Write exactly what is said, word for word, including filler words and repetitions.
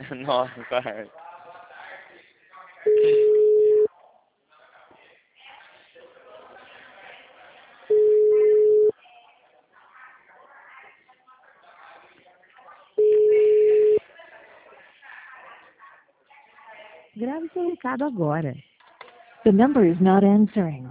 Nossa, cara. Grave seu recado agora. The number is not answering.